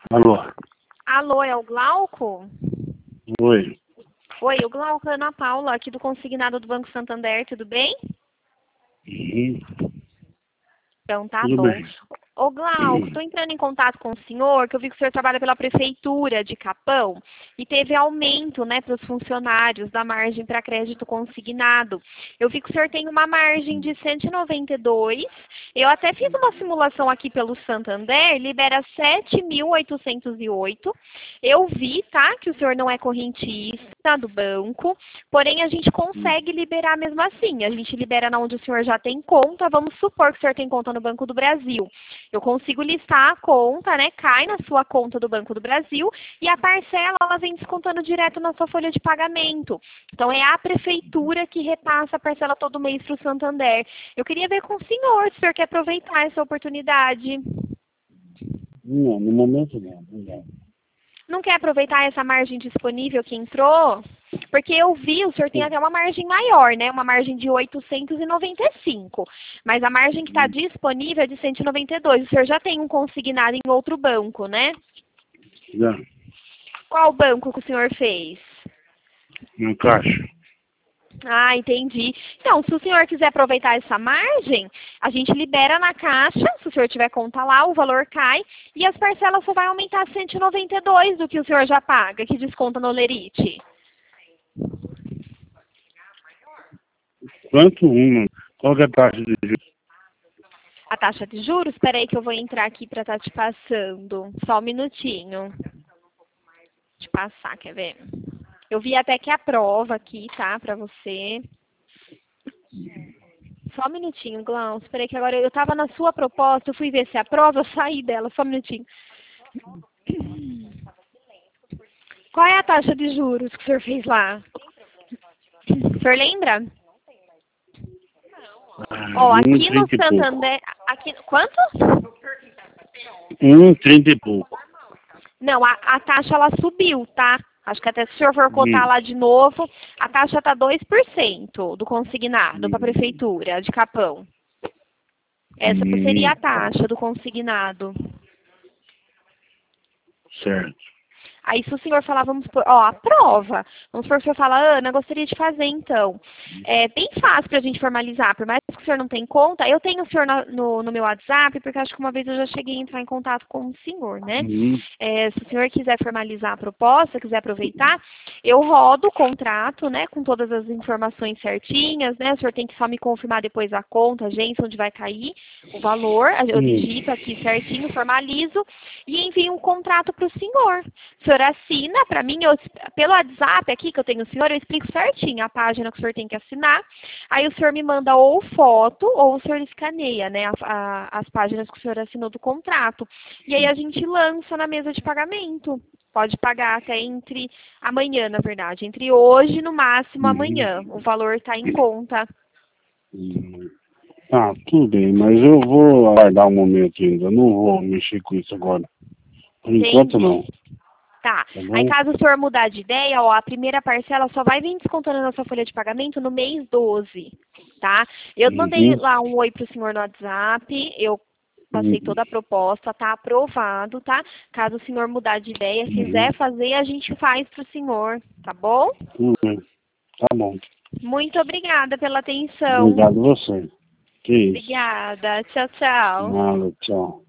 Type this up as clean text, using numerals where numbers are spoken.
Alô? Alô, é o Glauco? Oi. Oi, o Glauco é Ana Paula, aqui do Consignado do Banco Santander, tudo bem? Uhum. Então tá Tudo bom. bem. Ô Glauco, estou entrando em contato com o senhor, que eu vi que o senhor trabalha pela Prefeitura de Capão e teve aumento, né, para os funcionários da margem para crédito consignado. Eu vi que o senhor tem uma margem de 192. Eu até fiz uma simulação aqui pelo Santander, libera 7.808. Eu vi, tá, que o senhor não é correntista do banco, porém a gente consegue liberar mesmo assim. A gente libera na onde o senhor já tem conta. Vamos supor que o senhor tem conta no Banco do Brasil. Eu consigo listar a conta, né? Cai na sua conta do Banco do Brasil e a parcela ela vem descontando direto na sua folha de pagamento. Então é a prefeitura que repassa a parcela todo mês para o Santander. Eu queria ver com o senhor, se o senhor quer aproveitar essa oportunidade. Não, no momento não. Não. Não quer aproveitar essa margem disponível que entrou? Porque eu vi, o senhor tem até uma margem maior, né? Uma margem de 895. Mas a margem que está disponível é de 192. O senhor já tem um consignado em outro banco, né? Já. Qual banco que o senhor fez? Na caixa. Ah, entendi. Então, se o senhor quiser aproveitar essa margem, a gente libera na caixa, se o senhor tiver conta lá, o valor cai e as parcelas só vai aumentar 192 do que o senhor já paga, que desconta no Lerite. Quanto uma? Qual que é a taxa de juros? A taxa de juros, espera aí que eu vou entrar aqui para estar te passando. Só um minutinho. Te passar, quer ver? Eu vi até que a prova aqui, tá, para você. Só um minutinho, Glaucio. Espera aí que agora eu tava na sua proposta, eu fui ver se é a prova, eu saí dela. Só um minutinho. Qual é a taxa de juros que o senhor fez lá? O senhor lembra? Ó, aqui no 30 e pouco. Santander... Aqui, quanto? 30 e pouco. Não, a taxa ela subiu, tá? Acho que até se o senhor for cotar Hum. lá de novo, a taxa tá 2% do consignado para a prefeitura de Capão. Essa seria a taxa do consignado. Certo. Aí se o senhor falar, vamos por, ó, a prova. Vamos supor que o senhor fala, Ana, gostaria de fazer então. É bem fácil para a gente formalizar, por mais que o senhor não tenha conta, eu tenho o senhor no meu WhatsApp, porque acho que uma vez eu já cheguei a entrar em contato com o senhor, né? Uhum. Se o senhor quiser formalizar a proposta, quiser aproveitar, eu rodo o contrato, né, com todas as informações certinhas, né? O senhor tem que só me confirmar depois a conta, a agência, onde vai cair o valor, eu digito aqui certinho, formalizo e envio um contrato para o senhor. O senhor assina, para mim, pelo WhatsApp aqui que eu tenho o senhor, eu explico certinho a página que o senhor tem que assinar. Aí o senhor me manda ou foto ou o senhor escaneia, né, as páginas que o senhor assinou do contrato. E aí a gente lança na mesa de pagamento. Pode pagar até entre amanhã, na verdade. Entre hoje, no máximo, amanhã. O valor está em conta. Tá, tudo bem, mas eu vou aguardar um momento ainda. Não vou mexer com isso agora. Por enquanto, não. Entendi. Tá. Tá Aí bom? caso o senhor mudar de ideia, ó, a primeira parcela só vai vir descontando na sua folha de pagamento no mês 12, tá? Eu mandei Uhum. lá um oi pro senhor no WhatsApp, eu passei toda a proposta, tá aprovado, tá? Caso o senhor mudar de ideia, quiser fazer, a gente faz pro senhor, tá bom? Uhum. Tá bom. Muito obrigada pela atenção. Obrigado a você. Que isso. Obrigada. Tchau, tchau. Nada, tchau.